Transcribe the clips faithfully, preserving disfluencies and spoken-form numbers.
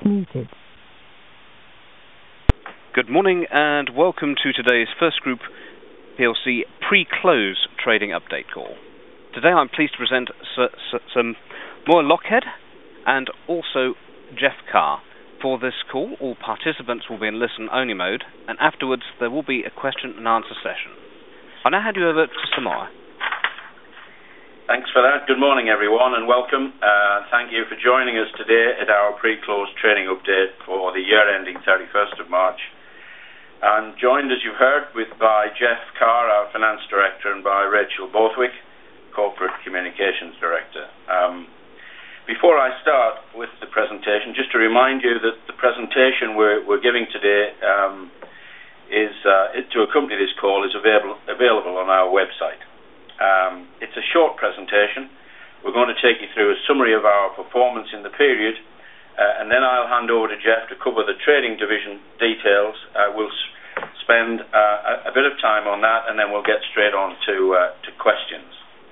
muted. Good morning and welcome to today's First Group P L C pre-close trading update call. Today I'm pleased to present Sir, Sir, Sir Moore Lockhead and also Jeff Carr. For this call, all participants will be in listen-only mode, and afterwards there will be a question and answer session. I'll now hand you over to Sir Moore. Thanks for that. Good morning, everyone, and welcome. Uh, thank you for joining us today at our pre-close trading update for the year ending thirty-first of March. I'm joined, as you've heard, with by Jeff Carr, our Finance Director, and by Rachel Borthwick, Corporate Communications Director. Um, Before I start with the presentation, just to remind you that the presentation we're, we're giving today um, is uh, it, to accompany this call is available available on our website. Um, it's a short presentation. We're going to take you through a summary of our performance in the period, uh, and then I'll hand over to Jeff to cover the trading division details. Uh, we'll s- spend uh, a, a bit of time on that, and then we'll get straight on to uh, to questions.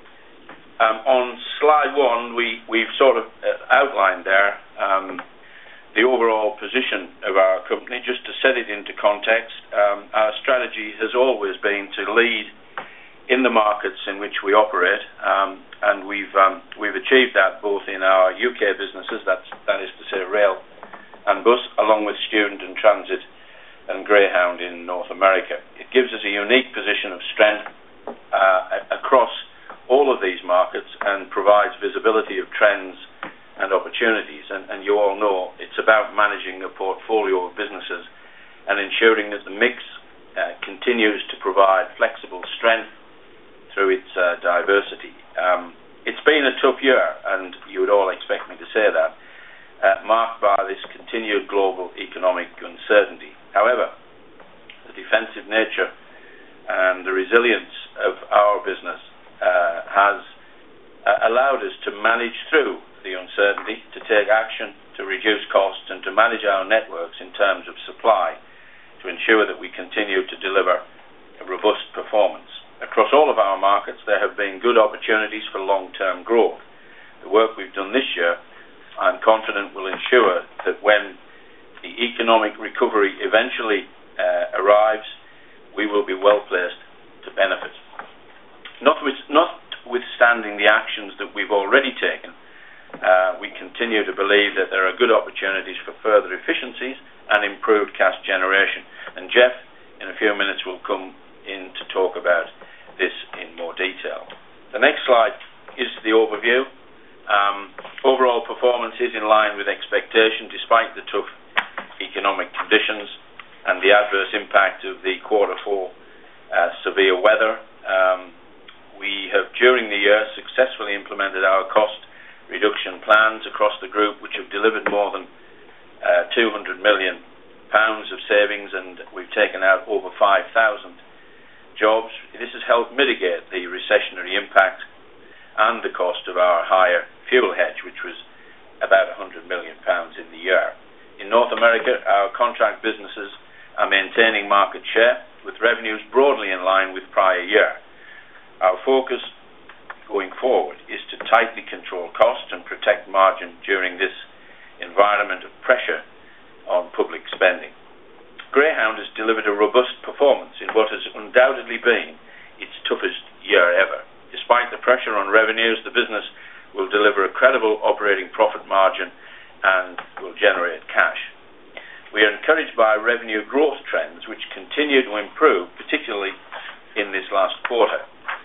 Um, on slide one, we, we've sort of uh, outlined there um, the overall position of our company. Just to set it into context, um, our strategy has always been to lead in the markets in which we operate, um, and we've um, we've achieved that both in our U K businesses, that's, that is to say rail and bus, along with student and transit and Greyhound in North America. It gives us a unique position of strength uh, across all of these markets and provides visibility of trends and opportunities. And, and you all know it's about managing a portfolio of businesses and ensuring that the mix uh, continues to provide flexible strength through its uh, diversity. Um, it's been a tough year, and you would all expect me to say that, uh, marked by this continued global economic uncertainty. However, the defensive nature and the resilience of our business Uh, has uh, allowed us to manage through the uncertainty, to take action, to reduce costs, and to manage our networks in terms of supply to ensure that we continue to deliver a robust performance. Across all of our markets, there have been good opportunities for long-term growth. The work we've done this year, I'm confident, will ensure that when the economic recovery eventually uh, arrives, we will be well placed to benefit. Notwithstanding the actions that we've already taken, uh, we continue to believe that there are good opportunities for further efficiencies and improved cash generation. And Jeff, in a few minutes, will come in to talk about this in more detail. The next slide is the overview. Um, overall performance is in line with expectation despite the tough economic conditions and the adverse impact of the quarter four uh, severe weather. Um, We have, during the year, successfully implemented our cost reduction plans across the group, which have delivered more than uh, two hundred million pounds of savings, and we've taken out over five thousand jobs. This has helped mitigate the recessionary impact and the cost of our higher fuel hedge, which was about one hundred million pounds in the year. In North America, our contract businesses are maintaining market share, with revenues broadly in line with prior year. Our focus going forward is to tightly control costs and protect margin during this environment of pressure on public spending. Greyhound has delivered a robust performance in what has undoubtedly been its toughest year ever. Despite the pressure on revenues, the business will deliver a credible operating profit margin and will generate cash. We are encouraged by revenue growth trends which continue to improve, particularly in this last quarter.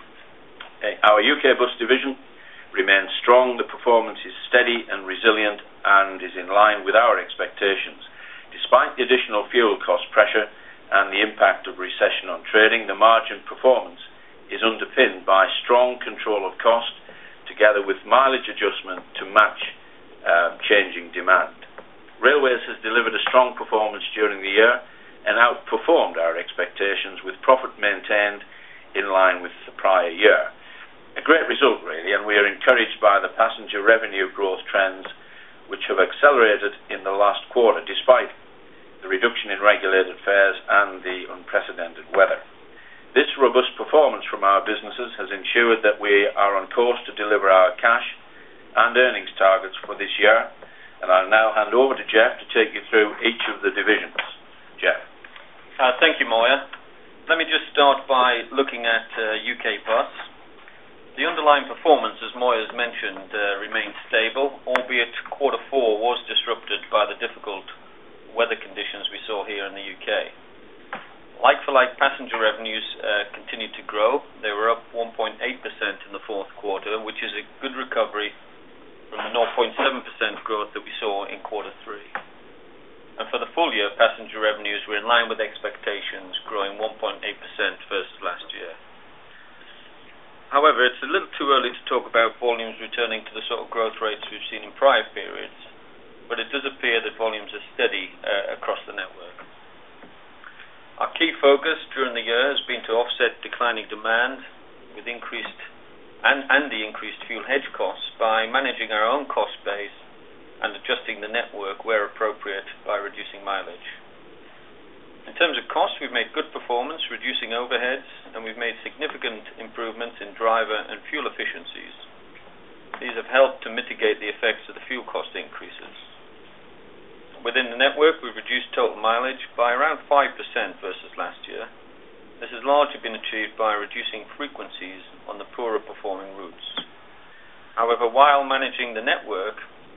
Our U K bus division remains strong. The performance is steady and resilient and is in line with our expectations. Despite the additional fuel cost pressure and the impact of recession on trading, the margin performance is underpinned by strong control of cost together with mileage adjustment to match uh, changing demand. Railways has delivered a strong performance during the year and outperformed our expectations, with profit maintained in line with the prior year. A great result, really, and we are encouraged by the passenger revenue growth trends which have accelerated in the last quarter despite the reduction in regulated fares and the unprecedented weather. This robust performance from our businesses has ensured that we are on course to deliver our cash and earnings targets for this year, And I'll now hand over to Jeff to take you through each of the divisions. Jeff. Uh, thank you, Moya. Let me just start by looking at uh, U K Bus. The underlying performance, as Moya has mentioned, uh, remained stable, albeit quarter four was disrupted by the difficult weather conditions we saw here in the U K. Like-for-like passenger revenues uh, continued to grow. They were up one point eight percent in the fourth quarter, which is a good recovery from the zero point seven percent growth that we saw in quarter three. And for the full year, passenger revenues were in line with expectations, growing one point eight percent versus last year. However, it's a little too early to talk about volumes returning to the sort of growth rates we've seen in prior periods, but it does appear that volumes are steady uh, across the network. Our key focus during the year has been to offset declining demand with increased and, and the increased fuel hedge costs by managing our own cost base and adjusting the network where appropriate by reducing mileage. In terms of cost, we've made good performance reducing overheads, and we've made significant improvements in driver and fuel efficiencies. These have helped to mitigate the effects of the fuel cost increases. Within the network, we've reduced total mileage by around five percent versus last year. This has largely been achieved by reducing frequencies on the poorer performing routes. However, while managing the network,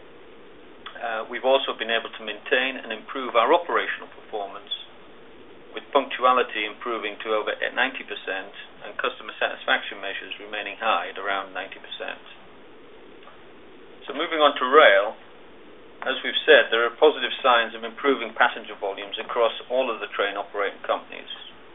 uh, we've also been able to maintain and improve our operational performance, with punctuality improving to over ninety percent and customer satisfaction measures remaining high at around ninety percent. So moving on to rail, as we've said, there are positive signs of improving passenger volumes across all of the train operating companies.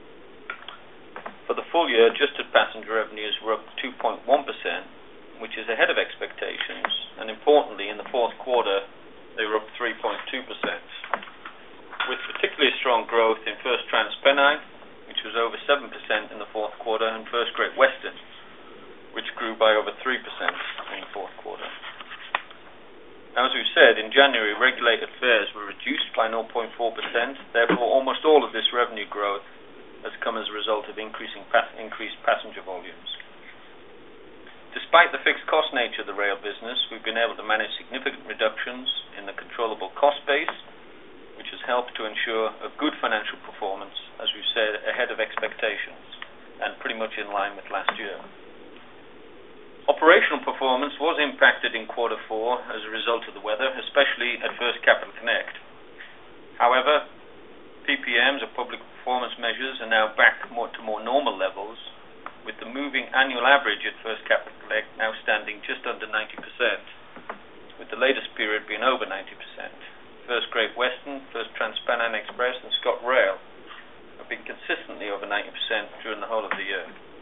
For the full year, adjusted passenger revenues were up two point one percent, which is ahead of expectations, and importantly, in the fourth quarter, they were up three point two percent, with particularly strong growth in First Trans-Pennine, which was over seven percent in the fourth quarter, and First Great Western, which grew by over three percent in the fourth quarter. Now, as we've said, in January, regulated fares were reduced by zero point four percent. Therefore, almost all of this revenue growth has come as a result of increasing pa- increased passenger volumes. Despite the fixed cost nature of the rail business, we've been able to manage significant reductions in the controllable cost base, which has helped to ensure a good financial performance, as we've said, ahead of expectations, and pretty much in line with last year. Operational performance was impacted in quarter four as a result of the weather, especially at First Capital Connect. However, P P Ms, or public performance measures, are now back more to more normal levels, with the moving annual average at First Capital Connect now standing just under ninety percent, with the latest period being over ninety percent. First Great Western, First Trans-Pennine Express, and ScotRail have been consistently over ninety percent during the whole of the year.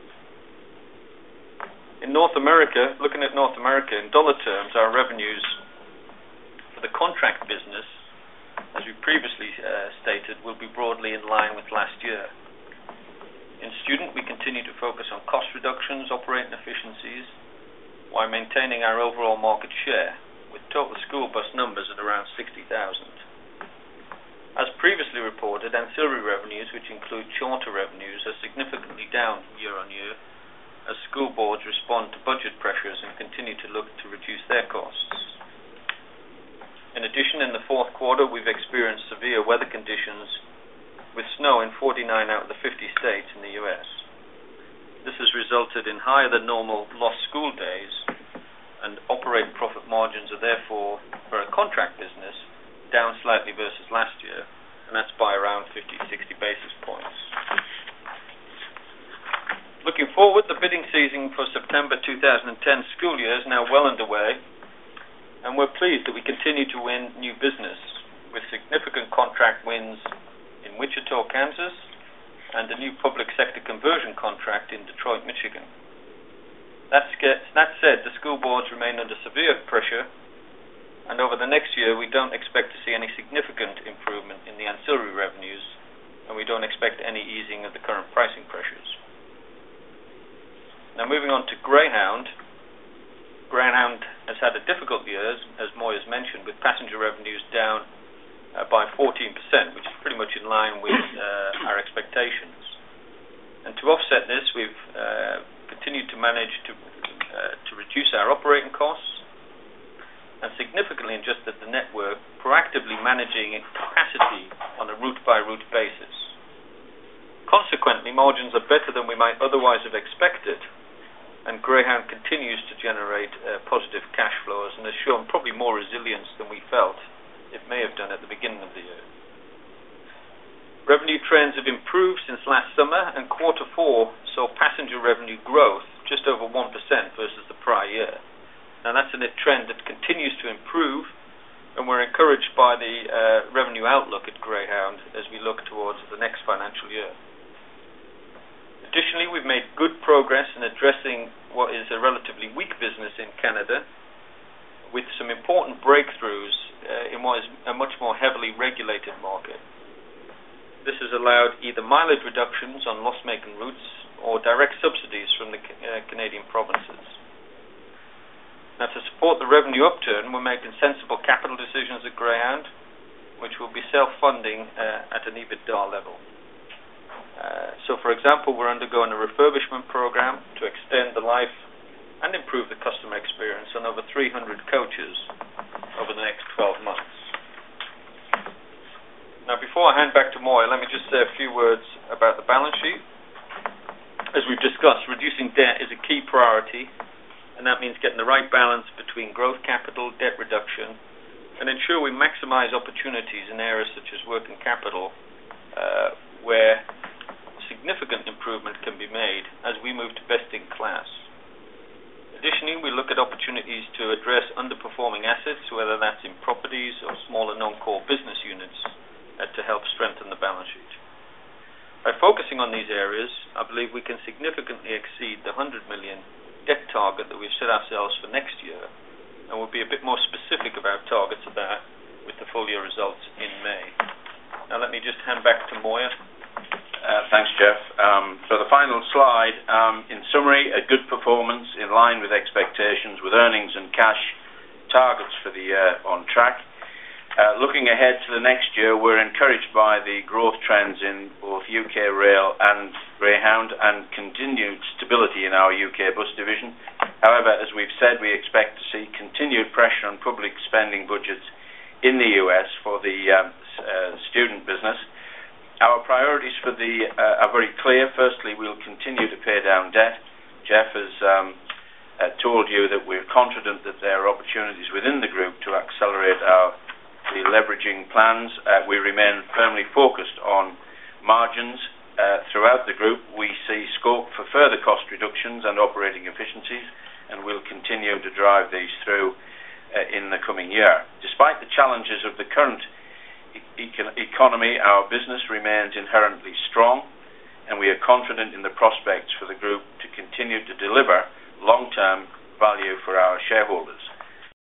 In North America, looking at North America, in dollar terms, our revenues for the contract business, as we previously uh, stated, will be broadly in line with last year. In student, we continue to focus on cost reductions, operating efficiencies, while maintaining our overall market share, with total school bus numbers at around sixty thousand. As previously reported, ancillary revenues, which include charter revenues, are significantly down year on year, as school boards respond to budget pressures and continue to look to reduce their costs. In addition, in the fourth quarter, we've experienced severe weather conditions with snow in forty-nine out of the fifty states in the U S. This has resulted in higher than normal lost school days, and operating profit margins are therefore, for a contract business, down slightly versus last year, and that's by around fifty to sixty basis points. Looking forward, the bidding season for September two thousand ten school year is now well underway, and we're pleased that we continue to win new business, with significant contract wins in Wichita, Kansas, and a new public sector conversion contract in Detroit, Michigan. That said, the school boards remain under severe pressure, and over the next year we don't expect to see any significant improvement in the ancillary revenues, and we don't expect any easing of the current pricing pressures. Now, moving on to Greyhound. Greyhound has had a difficult year, as Moy has mentioned, with passenger revenues down uh, by fourteen percent, which is pretty much in line with uh, our expectations. And to offset this, we've uh, continued to manage to uh, to reduce our operating costs, and significantly adjusted the network, proactively managing capacity on a route-by-route basis. Consequently, margins are better than we might otherwise have expected, and Greyhound continues to generate uh, positive cash flows and has shown probably more resilience than we felt it may have done at the beginning of the year. Revenue trends have improved since last summer, and quarter four saw passenger revenue growth just over one percent versus the prior year. Now that's a trend that continues to improve, and we're encouraged by the uh, revenue outlook at Greyhound as we look towards the next financial year. Additionally, we've made good progress in addressing what is a relatively weak business in Canada, with some important breakthroughs uh, in what is a much more heavily regulated market. This has allowed either mileage reductions on loss-making routes or direct subsidies from the uh, Canadian provinces. Now, to support the revenue upturn, we're making sensible capital decisions at Greyhound, which will be self-funding uh, at an EBITDA level. Uh, so, for example, we're undergoing a refurbishment program to extend the life and improve the customer experience on over three hundred coaches over the next twelve months. Now, before I hand back to Moya, let me just say a few words about the balance sheet. As we've discussed, reducing debt is a key priority, and that means getting the right balance between growth capital, debt reduction, and ensure we maximize opportunities in areas such as working capital, uh, where significant improvement can be made as we move to best in class. Additionally, we look at opportunities to address underperforming assets, whether that's in properties or smaller non-core business units, uh, to help strengthen the balance sheet. By focusing on these areas, I believe we can significantly exceed the one hundred million debt target that we've set ourselves for next year, and we'll be a bit more specific about targets of that with the full year results in May. Now let me just hand back to Moya. Uh, thanks, Jeff. Um, for the final slide, um, in summary, a good performance in line with expectations, with earnings and cash targets for the year on track. Uh, looking ahead to the next year, we're encouraged by the growth trends in both U K Rail and Greyhound and continued stability in our U K bus division. However, as we've said, we expect to see continued pressure on public spending budgets in the U S for the um, uh, student business. Our priorities for the uh, are very clear. Firstly, we'll continue to pay down debt. Jeff has um, uh, told you that we're confident that there are opportunities within the group to accelerate our the leveraging plans. Uh, we remain firmly focused on margins uh, throughout the group. We see scope for further cost reductions and operating efficiencies, and we'll continue to drive these through uh, in the coming year. Despite the challenges of the current Econ- economy, our business remains inherently strong, and we are confident in the prospects for the group to continue to deliver